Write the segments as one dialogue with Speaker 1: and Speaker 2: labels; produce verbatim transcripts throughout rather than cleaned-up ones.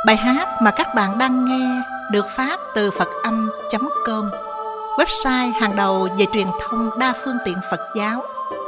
Speaker 1: Bài hát mà các bạn đang nghe được phát từ phật âm chấm com, website hàng đầu về truyền thông đa phương tiện Phật giáo.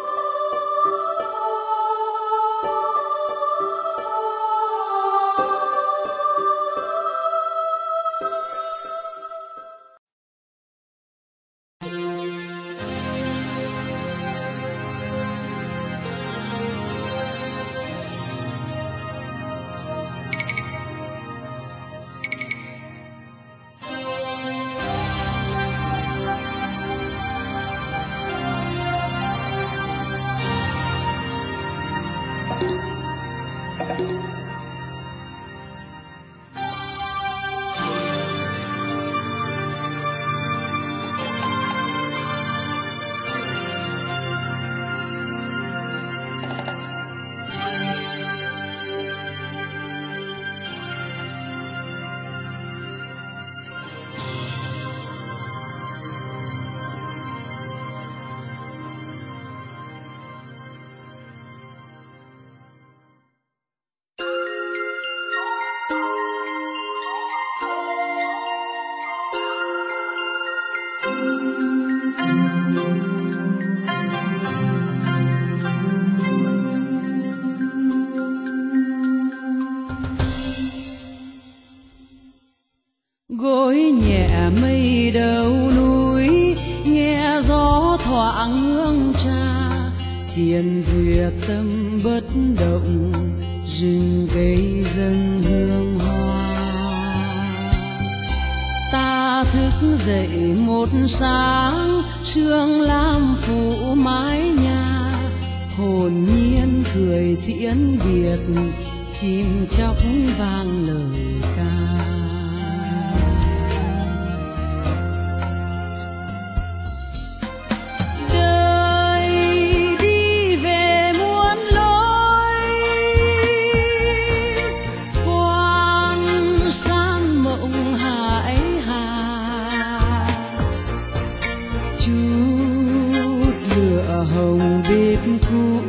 Speaker 2: Gối nhẹ mây đầu núi, nghe gió thoảng hương trà, thiền duyệt tâm bất động, rừng cây dâng hương hoa. Ta thức dậy một sáng, sương lam phủ mái nhà, hồn nhiên cười tiễn biệt, chim chóc vang lời ca. Hồng bếp cũ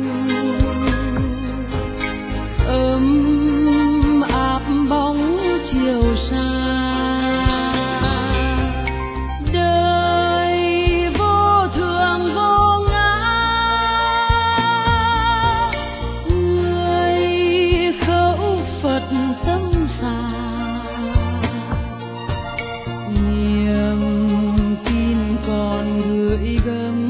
Speaker 2: ấm áp bóng chiều xa, đời vô thường vô ngã, người khẩu Phật tâm xa, niềm tin còn gửi gắm.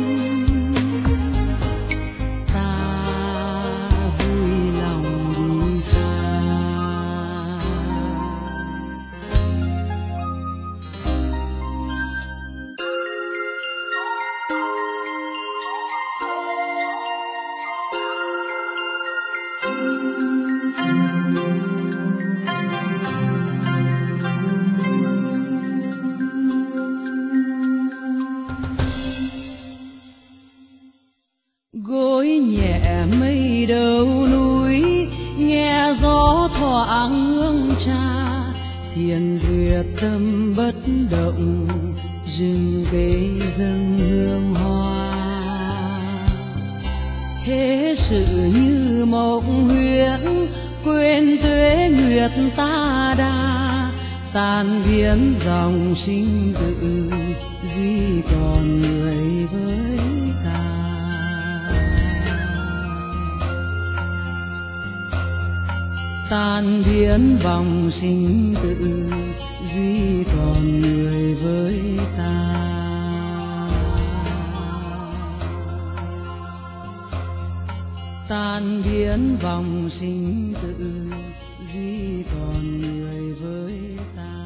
Speaker 2: Gối nhẹ mây đầu núi, nghe gió thoảng hương trà, thiền duyệt tâm bất động, rừng cây dâng hương hoa. Thế sự như mộng huyễn, quên tuế nguyệt ta đa, tan biến dòng sinh tử, duy còn người với ta. Tan biến vòng sinh tử, duy còn người với ta. Tan biến vòng sinh tử, duy còn người với ta.